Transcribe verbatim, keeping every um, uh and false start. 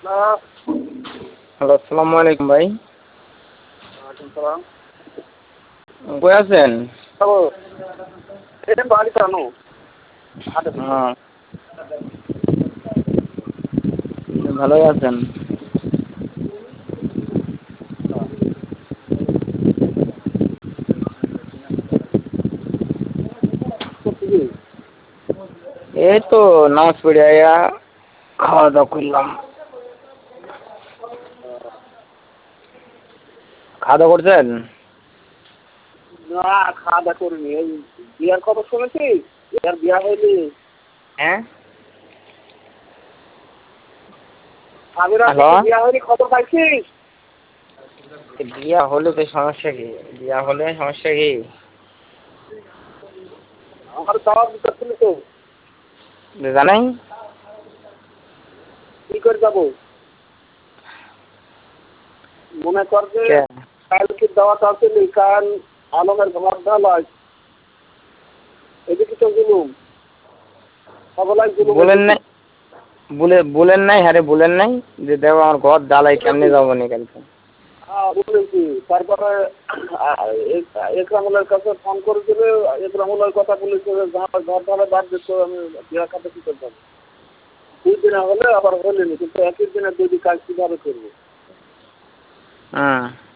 Hello, আসসালামু আলাইকুম ভাই। ওয়ালাইকুম সালাম। কই আছেন? এটা বাড়িতে আনো হ্যাঁ, ভালোই আছেন? এই তো নামাজ পড়ে আয়া খাওয়া দাওয়া করলাম। খাওয়া দাওয়া করছেন? না, খাওয়া দাওয়া করিনি। এই বিয়ার খবর শুনেছিস? এর বিয়া হয়নি। হ্যাঁ, স্বামীর হ্যালো, বিয়া হয়নি, খবর পাইছিস? বিয়া হলে তো সমস্যা কি? বিয়া হলে সমস্যা কি? আমার দাওয়াত দিতে ছিল তো, জানাই কি করে যাবো? মনে কর যে কে? কালকে দাওয়াত আসেনি, কারণ আলমের ঘর ঢালাই এদিকে তো জুলুম সবলাই জুলুম। বলেন নাই, বলে বলেন নাই, হ্যাঁ রে বলেন নাই যে দেখো আমার ঘর জ্বালাই কেমনে যাবো নি কালকে। হ্যাঁ বলেছি। তারপরে একরামুলের কাছে ফোন করেছিল, একরামুলের কথা বলেছিল আমার ঘর ঢালে বাদ দিত, আমি বিয়া খাতে কি করতে হবে। দুই দিনে হলে আবার হলেনি, কিন্তু একই দিনে দুই কাজ কিভাবে করবো? হ্যাঁ।